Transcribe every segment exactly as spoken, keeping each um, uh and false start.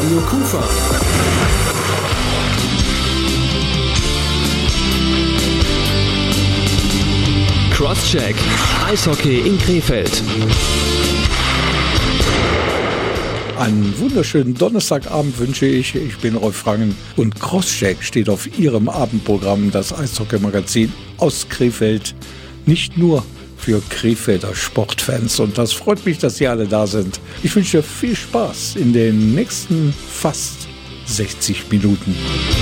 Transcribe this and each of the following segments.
Radio Kufa. Crosscheck, Eishockey in Krefeld. Einen wunderschönen Donnerstagabend wünsche ich. Ich bin Rolf Rangen und Crosscheck steht auf Ihrem Abendprogramm, das Eishockey-Magazin aus Krefeld. Nicht nur für Krefelder Sportfans, und das freut mich, dass Sie alle da sind. Ich wünsche dir viel Spaß in den nächsten fast sechzig Minuten.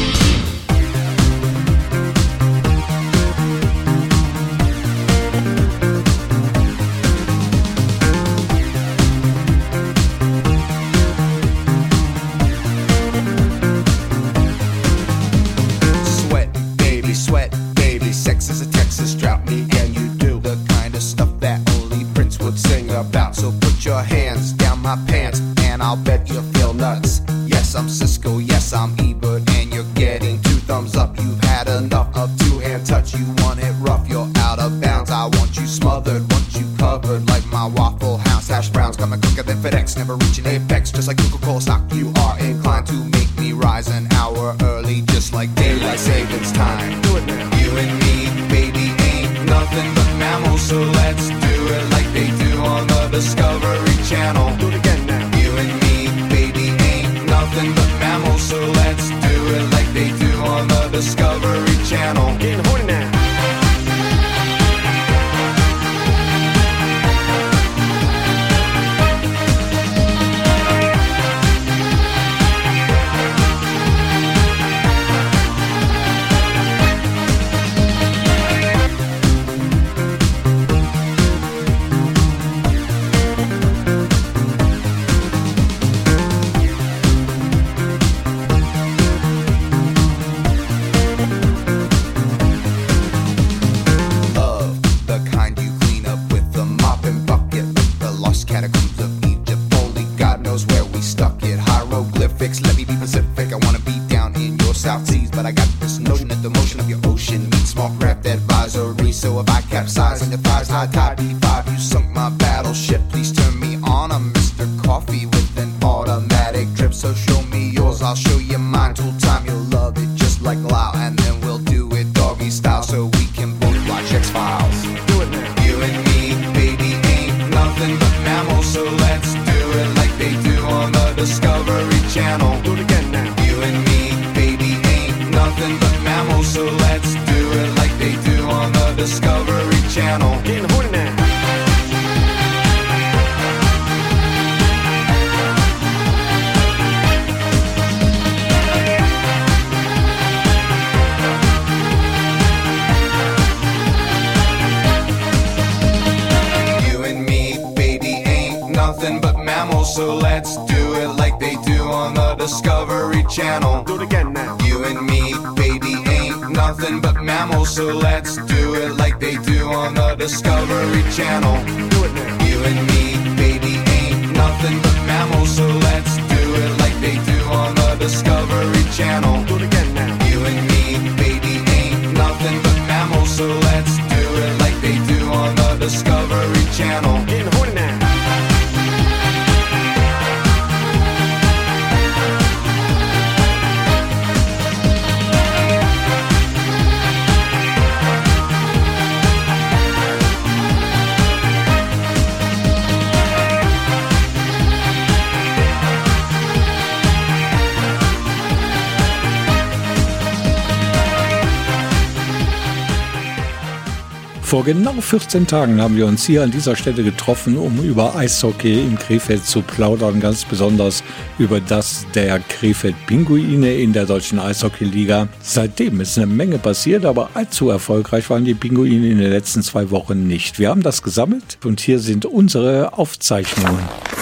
Vor genau vierzehn Tagen haben wir uns hier an dieser Stelle getroffen, um über Eishockey in Krefeld zu plaudern, ganz besonders über das der Krefeld Pinguine in der deutschen Eishockeyliga. Seitdem ist eine Menge passiert, aber allzu erfolgreich waren die Pinguine in den letzten zwei Wochen nicht. Wir haben das gesammelt und hier sind unsere Aufzeichnungen.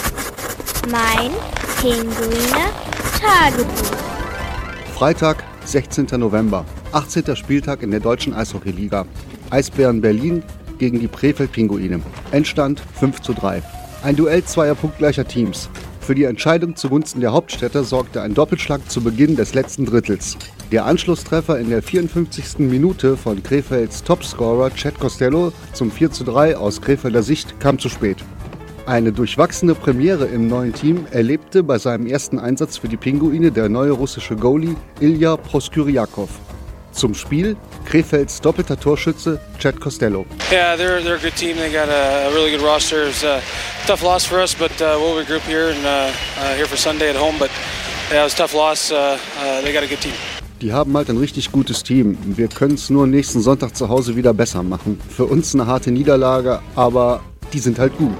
Mein Pinguine Tagebuch. Freitag, sechzehnter November, achtzehnter Spieltag in der deutschen Eishockeyliga. Eisbären Berlin gegen die Krefeld Pinguine. Endstand fünf zu drei. Ein Duell zweier punktgleicher Teams. Für die Entscheidung zugunsten der Hauptstädter sorgte ein Doppelschlag zu Beginn des letzten Drittels. Der Anschlusstreffer in der vierundfünfzigsten Minute von Krefelds Topscorer Chad Costello zum vier zu drei aus Krefelder Sicht kam zu spät. Eine durchwachsene Premiere im neuen Team erlebte bei seinem ersten Einsatz für die Pinguine der neue russische Goalie Ilja Proskyryakov. Zum Spiel Krefelds doppelter Torschütze Chad Costello. Yeah, they're they're a good team. They got a, a really good roster. It's a tough loss for us, but uh, we'll regroup here and uh, uh, here for Sunday at home. But yeah, it was a tough loss. Uh, uh, they got a good team. Die haben halt ein richtig gutes Team. Wir können es nur nächsten Sonntag zu Hause wieder besser machen. Für uns eine harte Niederlage, aber die sind halt gut.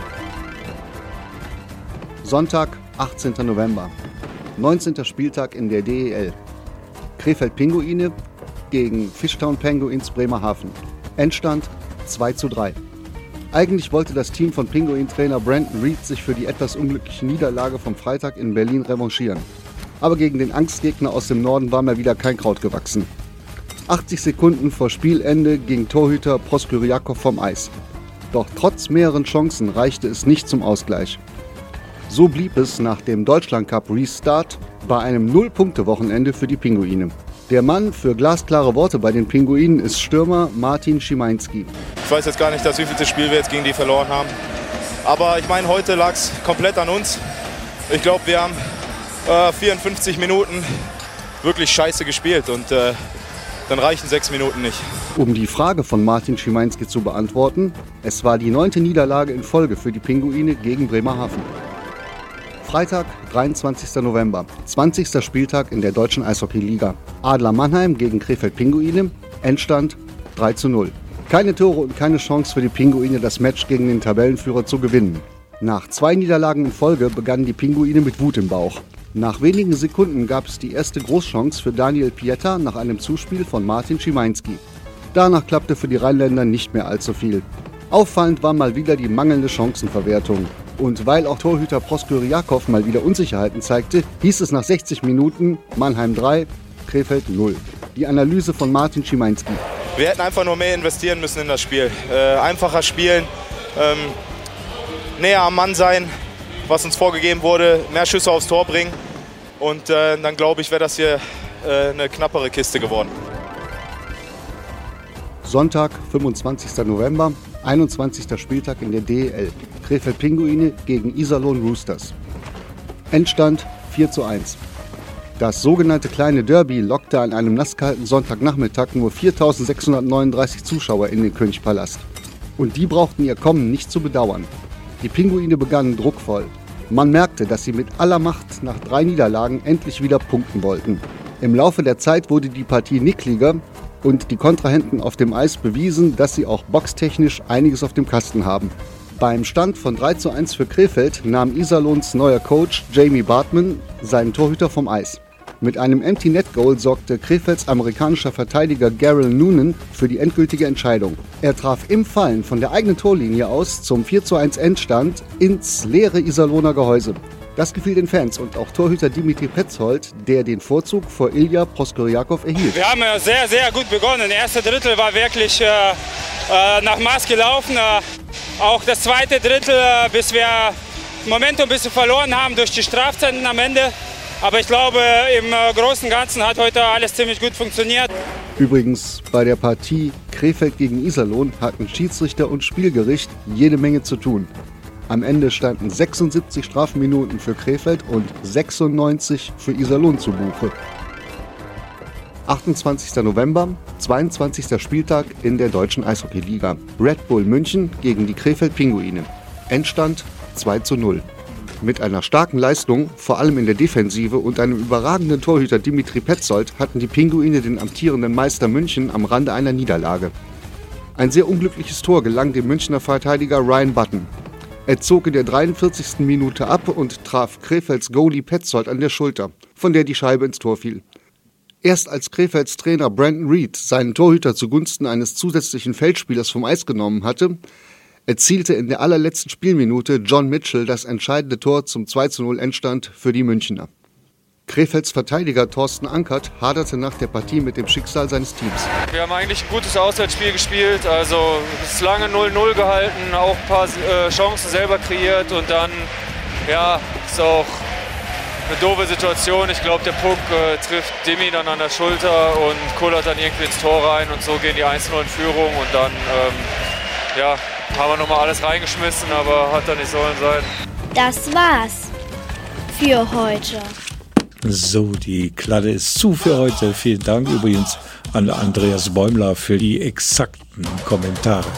Sonntag, achtzehnter November. neunzehnter Spieltag in der D E L. Krefeld Pinguine gegen Fishtown Penguins Bremerhaven. Endstand zwei zu drei. Eigentlich wollte das Team von Pinguin-Trainer Brandon Reed sich für die etwas unglückliche Niederlage vom Freitag in Berlin revanchieren. Aber gegen den Angstgegner aus dem Norden war mir wieder kein Kraut gewachsen. achtzig Sekunden vor Spielende ging Torhüter Proskyryakov vom Eis. Doch trotz mehreren Chancen reichte es nicht zum Ausgleich. So blieb es nach dem Deutschland-Cup-Restart bei einem Null-Punkte-Wochenende für die Pinguine. Der Mann für glasklare Worte bei den Pinguinen ist Stürmer Martin Schimanski. Ich weiß jetzt gar nicht, dass wie viel Spiel wir jetzt gegen die verloren haben. Aber ich meine, heute lag es komplett an uns. Ich glaube, wir haben äh, vierundfünfzig Minuten wirklich scheiße gespielt und äh, dann reichen sechs Minuten nicht. Um die Frage von Martin Schimanski zu beantworten, es war die neunte Niederlage in Folge für die Pinguine gegen Bremerhaven. Freitag, dreiundzwanzigster November, zwanzigster Spieltag in der deutschen Eishockey-Liga. Adler Mannheim gegen Krefeld Pinguine, Endstand drei zu null. Keine Tore und keine Chance für die Pinguine, das Match gegen den Tabellenführer zu gewinnen. Nach zwei Niederlagen in Folge begannen die Pinguine mit Wut im Bauch. Nach wenigen Sekunden gab es die erste Großchance für Daniel Pietta nach einem Zuspiel von Martin Schimanski. Danach klappte für die Rheinländer nicht mehr allzu viel. Auffallend war mal wieder die mangelnde Chancenverwertung. Und weil auch Torhüter Proskyryakov mal wieder Unsicherheiten zeigte, hieß es nach sechzig Minuten Mannheim drei, Krefeld null. Die Analyse von Martin Schimanski. Wir hätten einfach nur mehr investieren müssen in das Spiel. Äh, einfacher spielen, ähm, näher am Mann sein, was uns vorgegeben wurde, mehr Schüsse aufs Tor bringen. Und äh, dann glaube ich, wäre das hier äh, eine knappere Kiste geworden. Sonntag, fünfundzwanzigster November, einundzwanzigster Spieltag in der D E L. Krefeld Pinguine gegen Iserlohn Roosters. Endstand vier zu eins. Das sogenannte kleine Derby lockte an einem nasskalten Sonntagnachmittag nur viertausendsechshundertneununddreißig Zuschauer in den Königspalast. Und die brauchten ihr Kommen nicht zu bedauern. Die Pinguine begannen druckvoll. Man merkte, dass sie mit aller Macht nach drei Niederlagen endlich wieder punkten wollten. Im Laufe der Zeit wurde die Partie nickliger und die Kontrahenten auf dem Eis bewiesen, dass sie auch boxtechnisch einiges auf dem Kasten haben. Beim Stand von drei zu eins für Krefeld nahm Iserlohns neuer Coach Jamie Bartman seinen Torhüter vom Eis. Mit einem Empty-Net-Goal sorgte Krefelds amerikanischer Verteidiger Garrel Noonan für die endgültige Entscheidung. Er traf im Fallen von der eigenen Torlinie aus zum vier zu eins Endstand ins leere Iserlohner Gehäuse. Das gefiel den Fans und auch Torhüter Dimitri Petzold, der den Vorzug vor Ilja Proskyryakov erhielt. Wir haben sehr, sehr gut begonnen. Das erste Drittel war wirklich äh, äh, nach Maß gelaufen. Äh, auch das zweite Drittel, äh, bis wir Momentum ein bisschen verloren haben durch die Strafzeiten am Ende. Aber ich glaube, im äh, Großen und Ganzen hat heute alles ziemlich gut funktioniert. Übrigens, bei der Partie Krefeld gegen Iserlohn hatten Schiedsrichter und Spielgericht jede Menge zu tun. Am Ende standen sechsundsiebzig Strafminuten für Krefeld und sechsundneunzig für Iserlohn zu Buche. achtundzwanzigster November, zweiundzwanzigster Spieltag in der deutschen Eishockey-Liga. Red Bull München gegen die Krefeld Pinguine. Endstand zwei zu null. Mit einer starken Leistung, vor allem in der Defensive und einem überragenden Torhüter Dimitri Petzold, hatten die Pinguine den amtierenden Meister München am Rande einer Niederlage. Ein sehr unglückliches Tor gelang dem Münchner Verteidiger Ryan Button. Er zog in der dreiundvierzigsten Minute ab und traf Krefelds Goalie Petzold an der Schulter, von der die Scheibe ins Tor fiel. Erst als Krefelds Trainer Brandon Reed seinen Torhüter zugunsten eines zusätzlichen Feldspielers vom Eis genommen hatte, erzielte in der allerletzten Spielminute John Mitchell das entscheidende Tor zum zwei zu null Endstand für die Münchner. Krefelds Verteidiger Thorsten Ankert haderte nach der Partie mit dem Schicksal seines Teams. Wir haben eigentlich ein gutes Auswärtsspiel gespielt, also es ist lange null null gehalten, auch ein paar äh, Chancen selber kreiert und dann, ja, ist auch eine doofe Situation. Ich glaube, der Puck äh, trifft Demi dann an der Schulter und kullert dann irgendwie ins Tor rein und so gehen die eins null in Führung und dann, ähm, ja, haben wir nochmal alles reingeschmissen, aber hat doch nicht sollen sein. Das war's für heute. So, die Kladde ist zu für heute. Vielen Dank übrigens an Andreas Bäumler für die exakten Kommentare.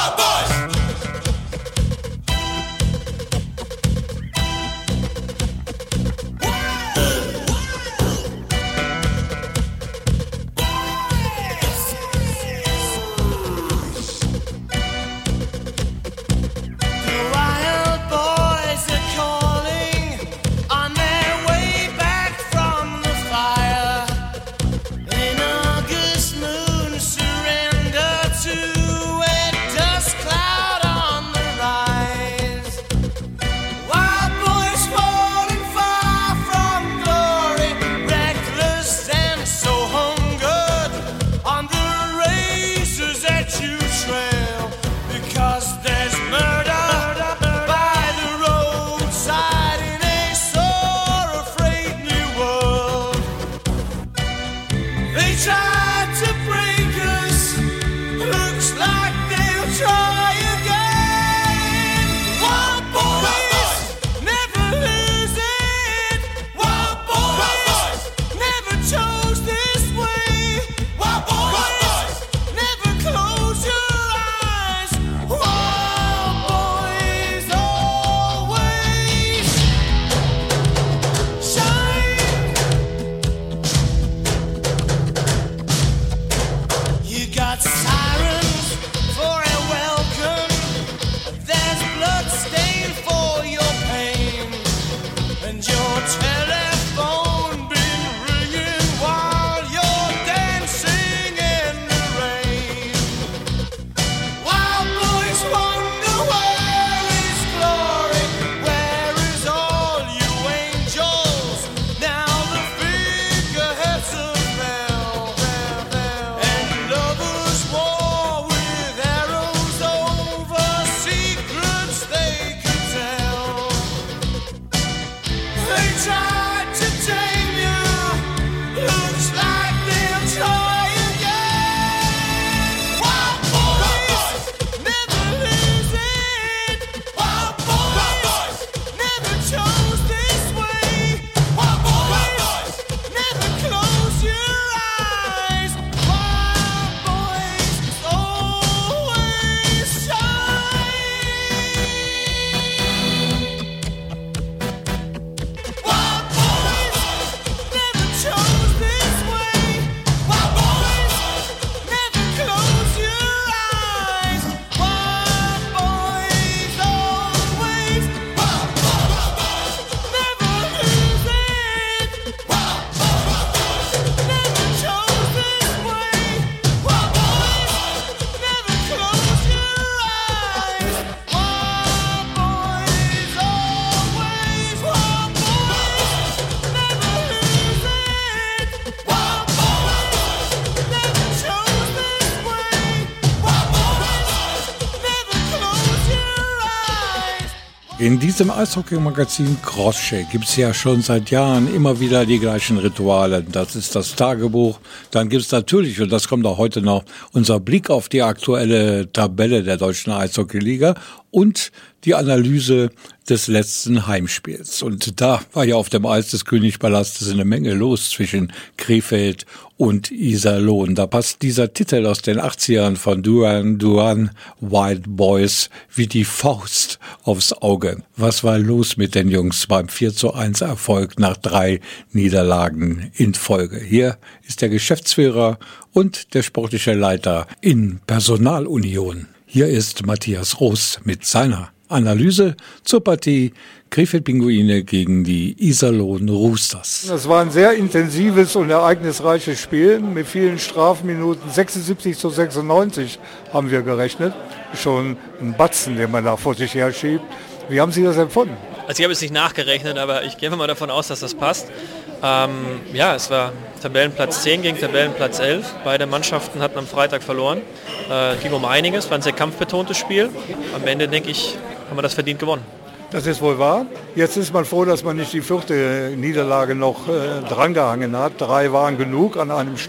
In diesem Eishockey-Magazin Crosscheck gibt es ja schon seit Jahren immer wieder die gleichen Rituale. Das ist das Tagebuch. Dann gibt es natürlich, und das kommt auch heute noch, unser Blick auf die aktuelle Tabelle der deutschen Eishockey-Liga und die Analyse des letzten Heimspiels. Und da war ja auf dem Eis des Königpalastes eine Menge los zwischen Krefeld und Iserlohn. Da passt dieser Titel aus den achtzigern von Duran Duran Wild Boys wie die Faust aufs Auge. Was war los mit den Jungs beim vier zu eins Erfolg nach drei Niederlagen in Folge? Hier ist der Geschäftsführer und der sportliche Leiter in Personalunion. Hier ist Matthias Roos mit seiner Analyse zur Partie Krefeld-Pinguine gegen die Iserlohn Roosters. Das war ein sehr intensives und ereignisreiches Spiel mit vielen Strafminuten. sechsundsiebzig zu sechsundneunzig haben wir gerechnet. Schon ein Batzen, den man da vor sich her schiebt. Wie haben Sie das empfunden? Also ich habe jetzt nicht nachgerechnet, aber ich gehe mal davon aus, dass das passt. Ähm, ja, es war Tabellenplatz zehn gegen Tabellenplatz elf. Beide Mannschaften hatten am Freitag verloren. Äh, ging um einiges, war ein sehr kampfbetontes Spiel. Am Ende, denke ich, haben wir das verdient gewonnen. Das ist wohl wahr. Jetzt ist man froh, dass man nicht die vierte Niederlage noch äh, drangehangen hat. Drei waren genug an einem Stück.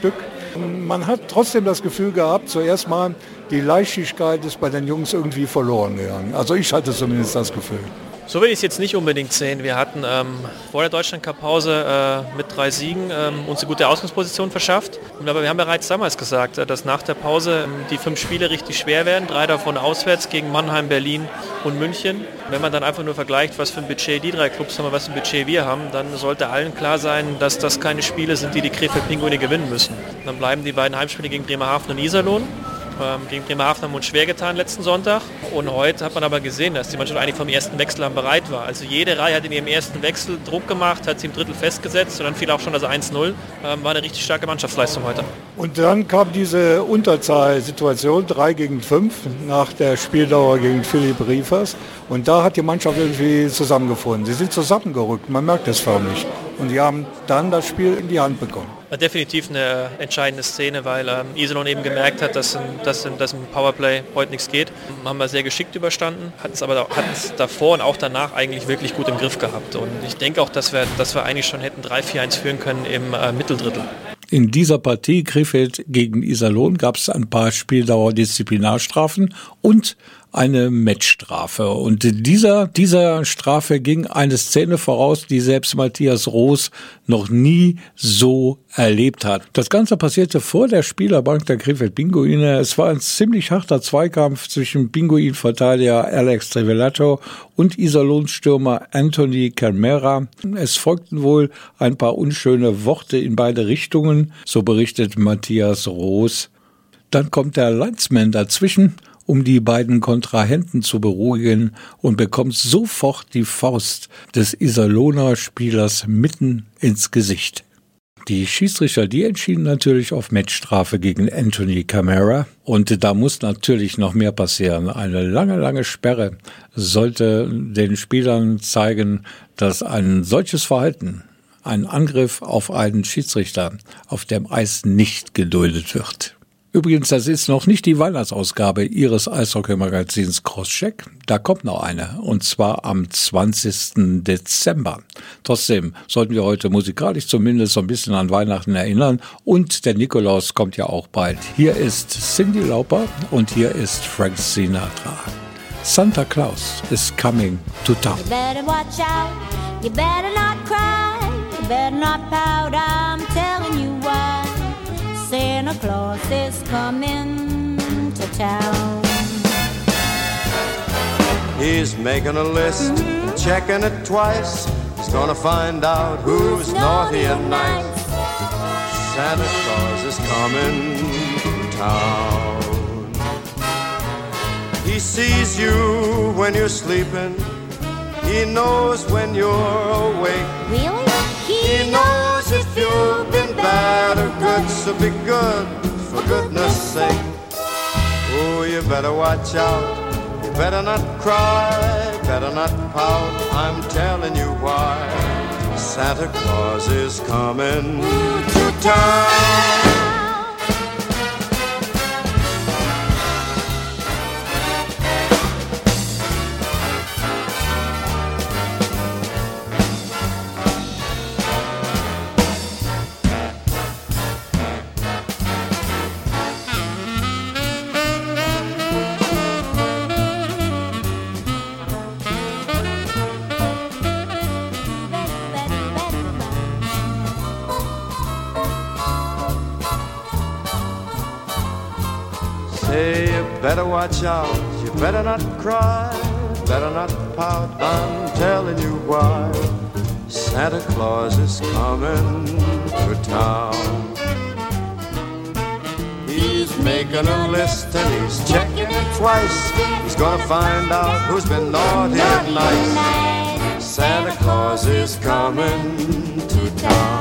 Man hat trotzdem das Gefühl gehabt, zuerst mal, die Leichtigkeit ist bei den Jungs irgendwie verloren gegangen. Also ich hatte zumindest das Gefühl. So will ich es jetzt nicht unbedingt sehen. Wir hatten ähm, vor der Deutschland-Cup-Pause äh, mit drei Siegen ähm, uns eine gute Ausgangsposition verschafft. Aber wir haben bereits damals gesagt, äh, dass nach der Pause ähm, die fünf Spiele richtig schwer werden. Drei davon auswärts gegen Mannheim, Berlin und München. Wenn man dann einfach nur vergleicht, was für ein Budget die drei Clubs haben und was für ein Budget wir haben, dann sollte allen klar sein, dass das keine Spiele sind, die die Krefeld Pinguine gewinnen müssen. Dann bleiben die beiden Heimspiele gegen Bremerhaven und Iserlohn. Ähm, gegen Bremerhaven haben wir uns schwer getan letzten Sonntag. Und heute hat man aber gesehen, dass die Mannschaft eigentlich vom ersten Wechsel an bereit war. Also jede Reihe hat in ihrem ersten Wechsel Druck gemacht, hat sie im Drittel festgesetzt und dann fiel auch schon das eins null. Ähm, war eine richtig starke Mannschaftsleistung heute. Und dann kam diese Unterzahlsituation, drei gegen fünf, nach der Spieldauer gegen Philipp Riefers. Und da hat die Mannschaft irgendwie zusammengefunden. Sie sind zusammengerückt, man merkt es förmlich. Und die haben dann das Spiel in die Hand bekommen. Definitiv eine entscheidende Szene, weil ähm, Iserlohn eben gemerkt hat, dass, dass, dass im Powerplay heute nichts geht. Haben wir sehr geschickt überstanden, hatten es aber hatten es davor und auch danach eigentlich wirklich gut im Griff gehabt. Und ich denke auch, dass wir, dass wir eigentlich schon hätten drei vier eins führen können im äh, Mitteldrittel. In dieser Partie Krefeld gegen Iserlohn gab es ein paar Spieldauer-Disziplinarstrafen und eine Matchstrafe. Und dieser, dieser Strafe ging eine Szene voraus, die selbst Matthias Roos noch nie so erlebt hat. Das Ganze passierte vor der Spielerbank der Krefeld Pinguine. Es war ein ziemlich harter Zweikampf zwischen Pinguin-Verteidiger Alex Trivelato und Iserlohn-Stürmer Anthony Camara. Es folgten wohl ein paar unschöne Worte in beide Richtungen, so berichtet Matthias Roos. Dann kommt der Linesman dazwischen, um die beiden Kontrahenten zu beruhigen, und bekommt sofort die Faust des Iserlohner Spielers mitten ins Gesicht. Die Schiedsrichter, die entschieden natürlich auf Matchstrafe gegen Anthony Camara. Und da muss natürlich noch mehr passieren. Eine lange, lange Sperre sollte den Spielern zeigen, dass ein solches Verhalten, ein Angriff auf einen Schiedsrichter, auf dem Eis nicht geduldet wird. Übrigens, das ist noch nicht die Weihnachtsausgabe Ihres Eishockey-Magazins Crosscheck. Da kommt noch eine, und zwar am zwanzigsten Dezember. Trotzdem sollten wir heute musikalisch zumindest so ein bisschen an Weihnachten erinnern. Und der Nikolaus kommt ja auch bald. Hier ist Cyndi Lauper und hier ist Frank Sinatra. Santa Claus is coming to town. You better watch out, you better not cry, you better not pout, I'm telling you why. Santa Claus is coming to town. He's making a list and checking it twice. He's gonna find out who's naughty and nice. Santa Claus is coming to town. He sees you when you're sleeping. He knows when you're awake. Really? He knows if you've been bad or good, so be good, for goodness sake. Oh, you better watch out, you better not cry, better not pout, I'm telling you why. Santa Claus is coming to town. Say you better watch out, you better not cry, better not pout, I'm telling you why. Santa Claus is coming to town. He's making a list and he's checking it twice. He's gonna find out who's been naughty and nice. Santa Claus is coming to town.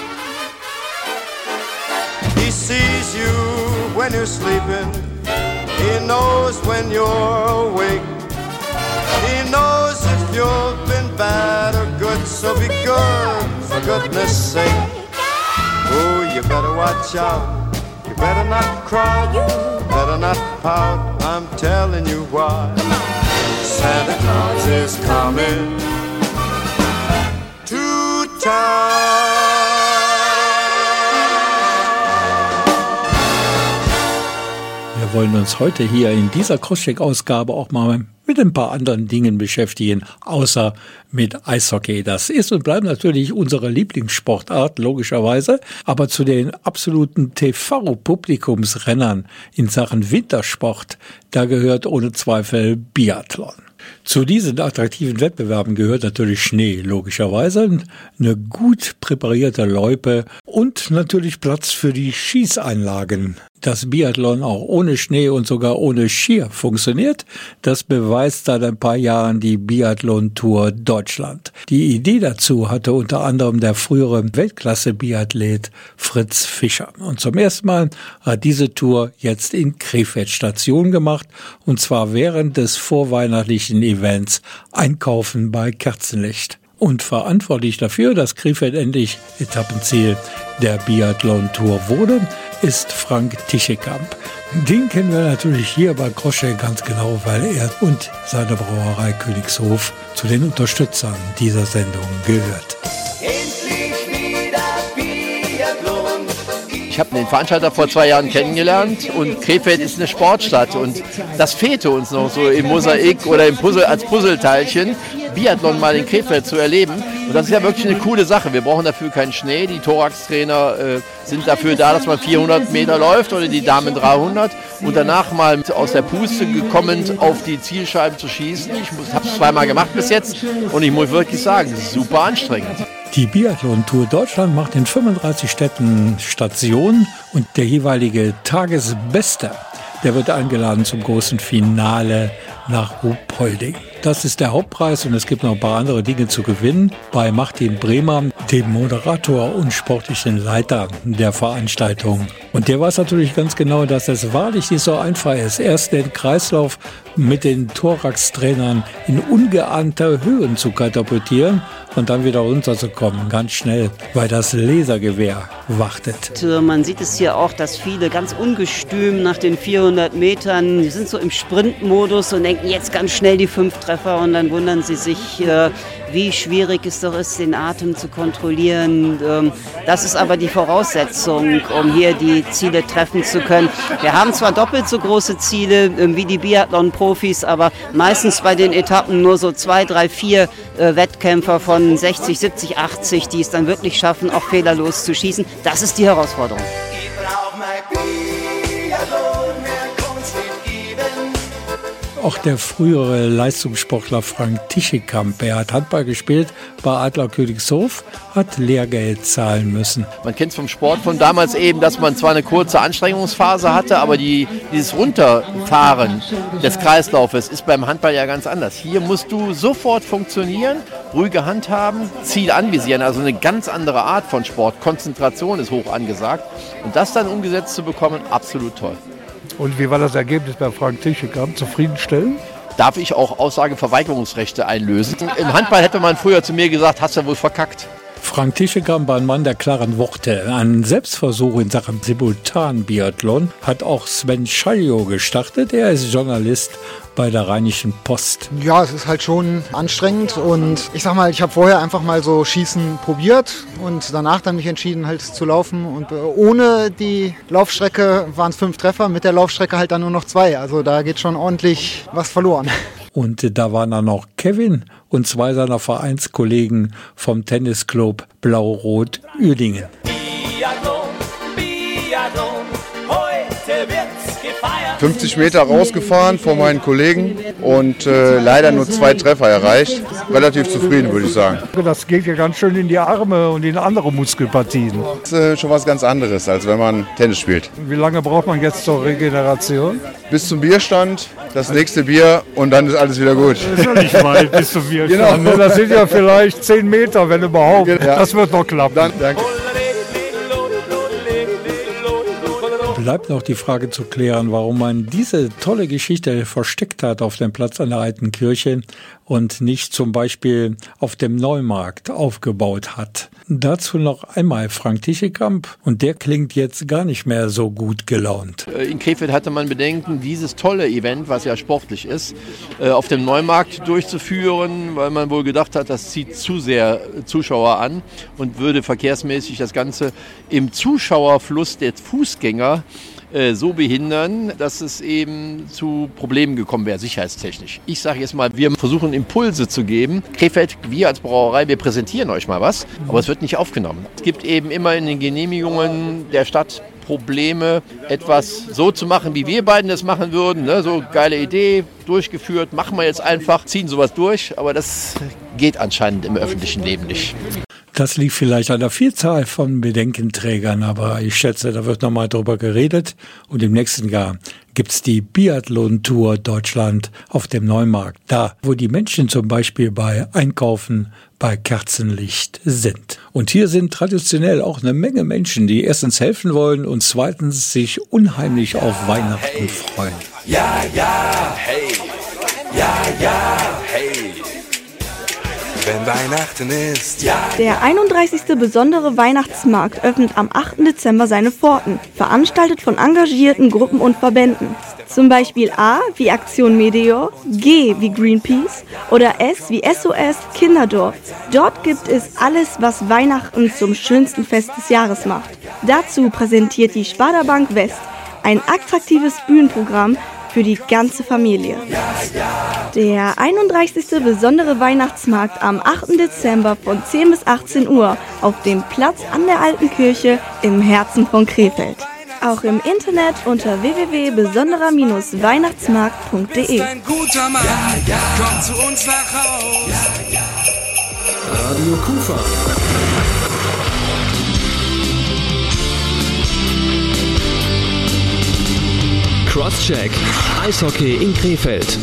He sees you when you're sleeping. He knows when you're awake. He knows if you've been bad or good, so be good, for goodness sake. Oh, you better watch out, you better not cry, you better not pout, I'm telling you why. Santa Claus is coming to town. wir wollen uns heute hier in dieser Crosscheck-Ausgabe auch mal mit ein paar anderen Dingen beschäftigen, außer mit Eishockey. Das ist und bleibt natürlich unsere Lieblingssportart, logischerweise. Aber zu den absoluten T V-Publikumsrennern in Sachen Wintersport, da gehört ohne Zweifel Biathlon. Zu diesen attraktiven Wettbewerben gehört natürlich Schnee, logischerweise, eine gut präparierte Loipe und natürlich Platz für die Schießeinlagen. Dass Biathlon auch ohne Schnee und sogar ohne Skier funktioniert, das beweist seit ein paar Jahren die Biathlon-Tour Deutschland. Die Idee dazu hatte unter anderem der frühere Weltklasse-Biathlet Fritz Fischer. Und zum ersten Mal hat diese Tour jetzt in Krefeld Station gemacht, und zwar während des vorweihnachtlichen Events Einkaufen bei Kerzenlicht. Und verantwortlich dafür, dass Krefeld endlich Etappenziel der Biathlon-Tour wurde, ist Frank Tischekamp. Den kennen wir natürlich hier bei Crosscheck ganz genau, weil er und seine Brauerei Königshof zu den Unterstützern dieser Sendung gehört. Ich habe den Veranstalter vor zwei Jahren kennengelernt und Krefeld ist eine Sportstadt und das fehlte uns noch so im Mosaik oder im Puzzle als Puzzleteilchen, Biathlon mal in Krefeld zu erleben. Und das ist ja wirklich eine coole Sache. Wir brauchen dafür keinen Schnee. Die Thorax-Trainer äh, sind dafür da, dass man vierhundert Meter läuft oder die Damen dreihundert und danach mal aus der Puste gekommen auf die Zielscheiben zu schießen. Ich habe es zweimal gemacht bis jetzt und ich muss wirklich sagen, das ist super anstrengend. Die Biathlon-Tour Deutschland macht in fünfunddreißig Städten Station und der jeweilige Tagesbeste, der wird eingeladen zum großen Finale nach Ruhpolding. Das ist der Hauptpreis und es gibt noch ein paar andere Dinge zu gewinnen bei Martin Bremer, dem Moderator und sportlichen Leiter der Veranstaltung. Und der weiß natürlich ganz genau, dass es wahrlich nicht so einfach ist, erst den Kreislauf mit den Thorax-Trainern in ungeahnte Höhen zu katapultieren und dann wieder runterzukommen, ganz schnell, weil das Lasergewehr wartet. Man sieht es hier auch, dass viele ganz ungestüm nach den vierhundert Metern, die sind so im Sprintmodus und denken jetzt ganz schnell die fünf Treffer und dann wundern sie sich, wie schwierig es doch ist, den Atem zu kontrollieren. Das ist aber die Voraussetzung, um hier die Ziele treffen zu können. Wir haben zwar doppelt so große Ziele wie die Biathlon-Profis, aber meistens bei den Etappen nur so zwei, drei, vier Wettkämpfer von sechzig, siebzig, achtzig, die es dann wirklich schaffen, auch fehlerlos zu schießen. Das ist die Herausforderung. Auch der frühere Leistungssportler Frank Tischekamp, er hat Handball gespielt bei Adler Königshof, hat Lehrgeld zahlen müssen. Man kennt es vom Sport von damals eben, dass man zwar eine kurze Anstrengungsphase hatte, aber die, dieses Runterfahren des Kreislaufes ist beim Handball ja ganz anders. Hier musst du sofort funktionieren, ruhige Hand haben, Ziel anvisieren, also eine ganz andere Art von Sport. Konzentration ist hoch angesagt und das dann umgesetzt zu bekommen, absolut toll. Und wie war das Ergebnis bei Frank Tischekamp? Zufriedenstellend? Darf ich auch Aussageverweigerungsrechte einlösen? Im Handball hätte man früher zu mir gesagt, hast du wohl verkackt. Frank Tischekamp war ein Mann der klaren Worte. Einen Selbstversuch in Sachen Simultan-Biathlon hat auch Sven Schalljo gestartet. Er ist Journalist bei der Rheinischen Post. Ja, es ist halt schon anstrengend und ich sag mal, ich habe vorher einfach mal so Schießen probiert und danach dann mich entschieden halt zu laufen und ohne die Laufstrecke waren es fünf Treffer, mit der Laufstrecke halt dann nur noch zwei. Also da geht schon ordentlich was verloren. Und da waren dann noch Kevin und zwei seiner Vereinskollegen vom Tennisclub Blau-Rot Uerdingen. Biathlon, Biathlon, heute wird's gefeiert. fünfzig Meter rausgefahren von meinen Kollegen und äh, leider nur zwei Treffer erreicht. Relativ zufrieden, würde ich sagen. Das geht ja ganz schön in die Arme und in andere Muskelpartien. Das ist äh, schon was ganz anderes, als wenn man Tennis spielt. Wie lange braucht man jetzt zur Regeneration? Bis zum Bierstand, das nächste Bier und dann ist alles wieder gut. Das ist ja nicht weit bis zum Bierstand. Genau. Das sind ja vielleicht zehn Meter, wenn überhaupt. Ja. Das wird noch klappen. Dann, danke. Bleibt noch die Frage zu klären, warum man diese tolle Geschichte versteckt hat auf dem Platz an der Alten Kirche und nicht zum Beispiel auf dem Neumarkt aufgebaut hat. Dazu noch einmal Frank Tischekamp und der klingt jetzt gar nicht mehr so gut gelaunt. In Krefeld hatte man Bedenken, dieses tolle Event, was ja sportlich ist, auf dem Neumarkt durchzuführen, weil man wohl gedacht hat, das zieht zu sehr Zuschauer an und würde verkehrsmäßig das Ganze im Zuschauerfluss der Fußgänger äh, so behindern, dass es eben zu Problemen gekommen wäre, sicherheitstechnisch. Ich sage jetzt mal, wir versuchen Impulse zu geben. Krefeld, wir als Brauerei, wir präsentieren euch mal was, aber es wird nicht aufgenommen. Es gibt eben immer in den Genehmigungen der Stadt Probleme, etwas so zu machen, wie wir beiden das machen würden. Ne? So geile Idee, durchgeführt, machen wir jetzt einfach, ziehen sowas durch, aber das geht anscheinend im öffentlichen Leben nicht. Das liegt vielleicht an der Vielzahl von Bedenkenträgern, aber ich schätze, da wird nochmal drüber geredet. Und im nächsten Jahr gibt's die Biathlon-Tour Deutschland auf dem Neumarkt. Da, wo die Menschen zum Beispiel bei Einkaufen bei Kerzenlicht sind. Und hier sind traditionell auch eine Menge Menschen, die erstens helfen wollen und zweitens sich unheimlich auf Weihnachten freuen. Ja, ja, hey. Ja, ja, hey. Wenn Weihnachten ist, ja. Der einunddreißigste besondere Weihnachtsmarkt öffnet am achten Dezember seine Pforten, veranstaltet von engagierten Gruppen und Verbänden. Zum Beispiel A wie Aktion Meteor, G wie Greenpeace oder S wie S O S Kinderdorf. Dort gibt es alles, was Weihnachten zum schönsten Fest des Jahres macht. Dazu präsentiert die Sparda Bank West ein attraktives Bühnenprogramm für die ganze Familie. Der einunddreißigste besondere Weihnachtsmarkt am achten Dezember von zehn bis achtzehn Uhr auf dem Platz an der Alten Kirche im Herzen von Krefeld. Auch im Internet unter w w w punkt besonderer Bindestrich weihnachtsmarkt punkt de. Ein guter Mann, ja, ja. Kommt zu uns nach Haus. Ja, ja. Radio Kufa. Crosscheck, Eishockey in Krefeld.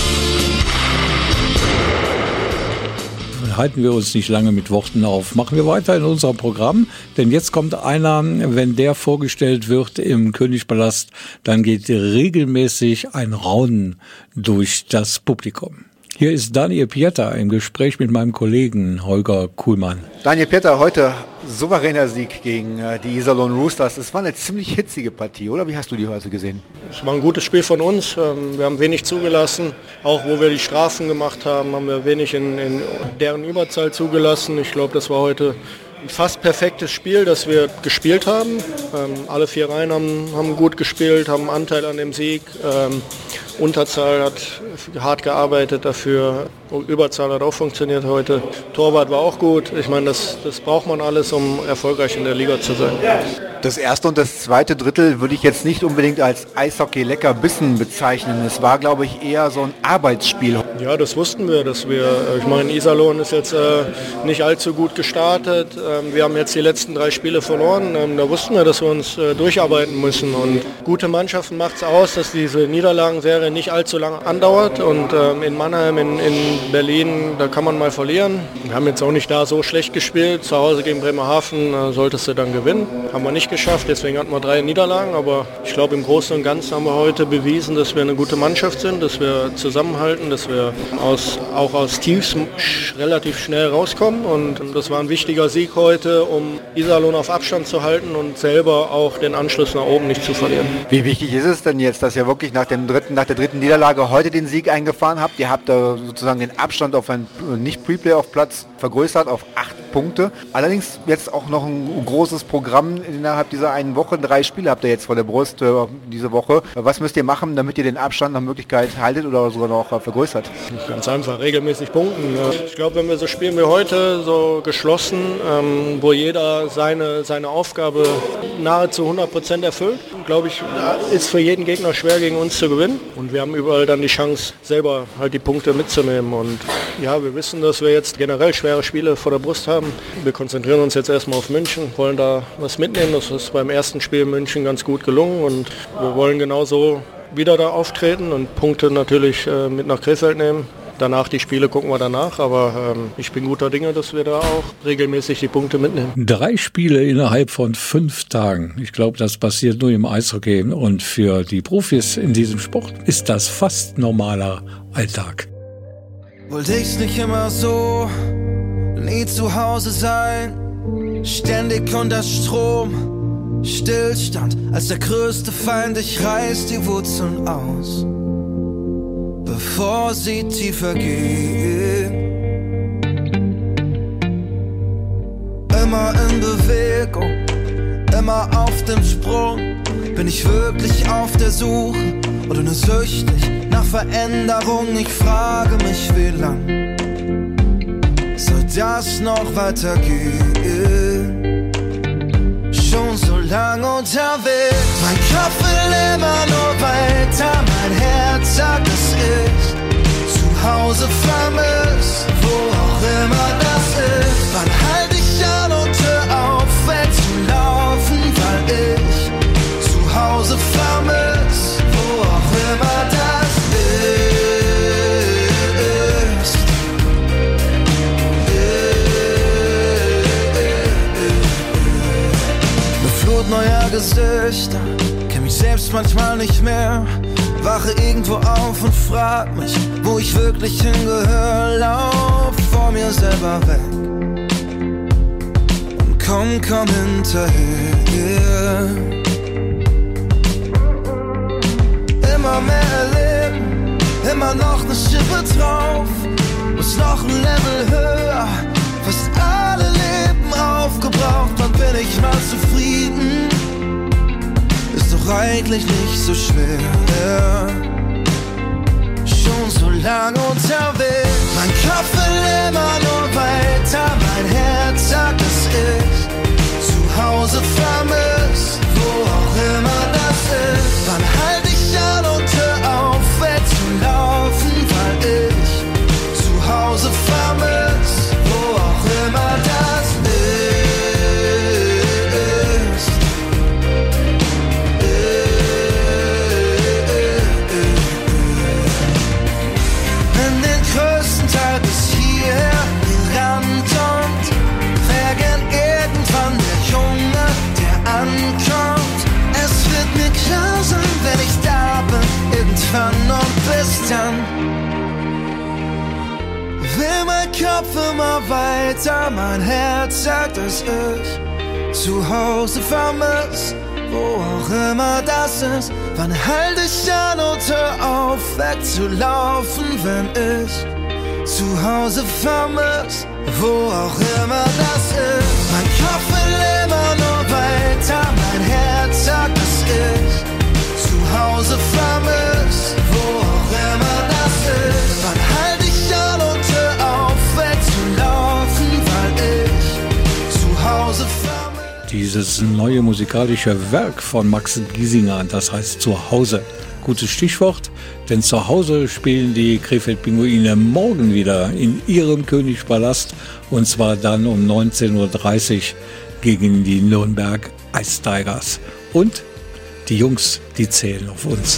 Halten wir uns nicht lange mit Worten auf. Machen wir weiter in unserem Programm, denn jetzt kommt einer, wenn der vorgestellt wird im Königspalast, dann geht regelmäßig ein Raunen durch das Publikum. Hier ist Daniel Pieter im Gespräch mit meinem Kollegen Holger Kuhlmann. Daniel Pieter, heute souveräner Sieg gegen äh, die Iserlohn Roosters. Es war eine ziemlich hitzige Partie, oder? Wie hast du die heute gesehen? Es war ein gutes Spiel von uns. Ähm, wir haben wenig zugelassen. Auch wo wir die Strafen gemacht haben, haben wir wenig in, in deren Überzahl zugelassen. Ich glaube, das war heute ein fast perfektes Spiel, das wir gespielt haben. Ähm, alle vier Reihen haben, haben gut gespielt, haben Anteil an dem Sieg. Ähm, Unterzahl hat hart gearbeitet dafür, Überzahl hat auch funktioniert heute. Torwart war auch gut. Ich meine, das, das braucht man alles, um erfolgreich in der Liga zu sein. Das erste und das zweite Drittel würde ich jetzt nicht unbedingt als Eishockey-Leckerbissen bezeichnen. Es war, glaube ich, eher so ein Arbeitsspiel. Ja, das wussten wir, dass wir, ich meine, Iserlohn ist jetzt äh, nicht allzu gut gestartet. Ähm, wir haben jetzt die letzten drei Spiele verloren. Ähm, da wussten wir, dass wir uns äh, durcharbeiten müssen. Und gute Mannschaften macht es aus, dass diese Niederlagenserie nicht allzu lange andauert. Und ähm, in Mannheim, in, in Berlin, da kann man mal verlieren. Wir haben jetzt auch nicht da so schlecht gespielt. Zu Hause gegen Bremerhaven äh, solltest du dann gewinnen. Haben wir nicht geschafft, deswegen hatten wir drei Niederlagen. Aber ich glaube, im Großen und Ganzen haben wir heute bewiesen, dass wir eine gute Mannschaft sind, dass wir zusammenhalten, dass wir aus, auch aus Tiefs sch- relativ schnell rauskommen. Und das war ein wichtiger Sieg heute, um Iserlohn auf Abstand zu halten und selber auch den Anschluss nach oben nicht zu verlieren. Wie wichtig ist es denn jetzt, dass ihr wirklich nach, dem dritten, nach der dritten Niederlage heute den Sieg eingefahren habt? Ihr habt da sozusagen den Abstand auf einen Nicht-Pre-Playoff-Platz vergrößert auf acht Punkte. Allerdings jetzt auch noch ein großes Programm innerhalb dieser einen Woche. Drei Spiele habt ihr jetzt vor der Brust äh, diese Woche. Was müsst ihr machen, damit ihr den Abstand nach Möglichkeit haltet oder sogar noch äh, vergrößert? Ganz einfach, regelmäßig punkten. Ich glaube, wenn wir so spielen wie heute, so geschlossen, ähm, wo jeder seine, seine Aufgabe nahezu hundert Prozent erfüllt, glaube ich, ist für jeden Gegner schwer gegen uns zu gewinnen. Und wir haben überall dann die Chance, selber halt die Punkte mitzunehmen. Und ja, wir wissen, dass wir jetzt generell schwere Spiele vor der Brust haben. Wir konzentrieren uns jetzt erstmal auf München, wollen da was mitnehmen. Das ist beim ersten Spiel in München ganz gut gelungen und wir wollen genauso wieder da auftreten und Punkte natürlich äh, mit nach Krefeld nehmen. Danach die Spiele gucken wir danach, aber ähm, ich bin guter Dinge, dass wir da auch regelmäßig die Punkte mitnehmen. Drei Spiele innerhalb von fünf Tagen. Ich glaube, das passiert nur im Eishockey und für die Profis in diesem Sport ist das fast normaler Alltag. Wollte ich's nicht immer so, nie zu Hause sein, ständig unter Strom, Stillstand als der größte Feind, ich reiß die Wurzeln aus, bevor sie tiefer gehen. Immer in Bewegung, immer auf dem Sprung, Bin ich wirklich auf der Suche oder nur süchtig nach Veränderung? Ich frage mich, wie lang soll das noch weitergehen? Schon so lang unterwegs, mein Kopf will immer nur weiter, mein Herz sagt, dass ich zu Hause vermiss, wo auch immer das ist. Wann halt ich an und hör auf, wegzulaufen, weil ich zu Hause vermiss, wo auch immer das ist. Eine Flut neuer Gesichter, kenn mich selbst manchmal nicht mehr. Wache irgendwo auf und frag mich, wo ich wirklich hingehör. Lauf vor mir selber weg und komm, komm hinterher. Immer mehr erleben, immer noch ne Schippe drauf, muss noch ein Level höher, fast alle Leben aufgebraucht. Wann bin ich mal zufrieden? Ist doch eigentlich nicht so schwer. Schon so lang unterwegs, mein Kopf will immer nur weiter, mein Herz sagt, dass ich zu Hause vermiss, wo auch immer das ist. Wann halt ich an und hör auf, wegzulaufen, weil ich zu Hause vermiss, wo auch immer das ist. Und bis dann will mein Kopf immer weiter, mein Herz sagt, dass ich zu Hause vermiss, wo auch immer das ist. Wann halt ich an und hör auf, wegzulaufen, wenn ich zu Hause vermiss, wo auch immer das ist. Mein Kopf will immer nur weiter, mein Herz sagt, dass ich zu Hause vermiss, wo auch immer das ist. Wann halt ich an und hör auf, wegzulaufen, weil ich zu Hause vermiss. Dieses neue musikalische Werk von Max Giesinger, das heißt Zuhause. Gutes Stichwort, denn zu Hause spielen die Krefeld-Pinguine morgen wieder in ihrem Königspalast, und zwar dann um neunzehn Uhr dreißig gegen die Nürnberg Ice Tigers. Und die Jungs, die zählen auf uns.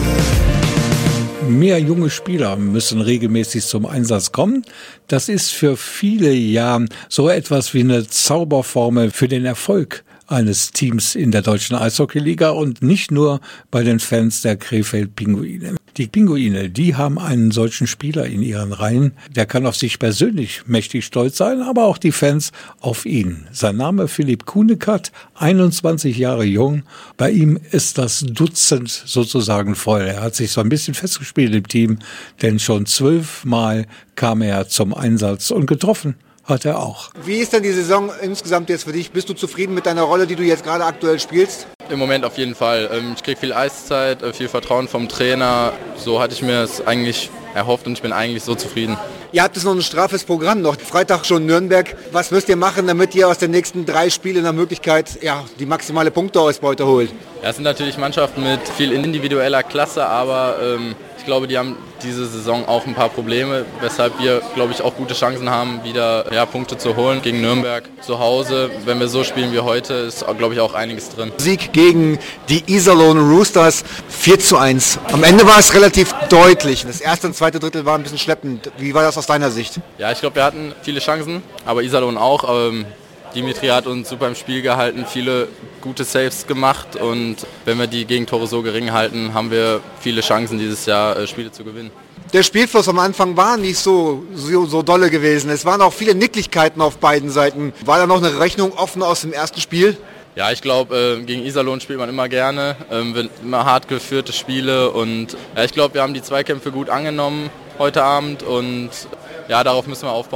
Mehr junge Spieler müssen regelmäßig zum Einsatz kommen. Das ist für viele ja so etwas wie eine Zauberformel für den Erfolg eines Teams in der deutschen Eishockeyliga und nicht nur bei den Fans der Krefeld-Pinguine. Die Pinguine, die haben einen solchen Spieler in ihren Reihen. Der kann auf sich persönlich mächtig stolz sein, aber auch die Fans auf ihn. Sein Name Philipp Kuhnekert, einundzwanzig Jahre jung. Bei ihm ist das Dutzend sozusagen voll. Er hat sich so ein bisschen festgespielt im Team, denn schon zwölfmal kam er zum Einsatz und getroffen hat er auch. Wie ist denn die Saison insgesamt jetzt für dich? Bist du zufrieden mit deiner Rolle, die du jetzt gerade aktuell spielst? Im Moment auf jeden Fall. Ich kriege viel Eiszeit, viel Vertrauen vom Trainer. So hatte ich mir es eigentlich erhofft und ich bin eigentlich so zufrieden. Ihr habt jetzt noch ein straffes Programm, noch Freitag schon Nürnberg. Was müsst ihr machen, damit ihr aus den nächsten drei Spielen eine Möglichkeit, ja, die maximale Punkteausbeute holt? Ja, es sind natürlich Mannschaften mit viel individueller Klasse, aber ähm, ich glaube, die haben diese Saison auch ein paar Probleme, weshalb wir, glaube ich, auch gute Chancen haben, wieder ja, Punkte zu holen gegen Nürnberg zu Hause. Wenn wir so spielen wie heute, ist, glaube ich, auch einiges drin. Sieg gegen die Iserlohn Roosters, vier zu eins. Am Ende war es relativ deutlich. Das erste und zweite Drittel war ein bisschen schleppend. Wie war das aus deiner Sicht? Ja, ich glaube, wir hatten viele Chancen, aber Iserlohn auch. Ähm, Dimitri hat uns super im Spiel gehalten, viele gute Saves gemacht und wenn wir die Gegentore so gering halten, haben wir viele Chancen dieses Jahr äh, Spiele zu gewinnen. Der Spielfluss am Anfang war nicht so, so, so dolle gewesen. Es waren auch viele Nicklichkeiten auf beiden Seiten. War da noch eine Rechnung offen aus dem ersten Spiel? Ja, ich glaube, äh, gegen Iserlohn spielt man immer gerne, ähm, immer hart geführte Spiele und ja, ich glaube, wir haben die Zweikämpfe gut angenommen heute Abend und ja, darauf müssen wir aufbauen.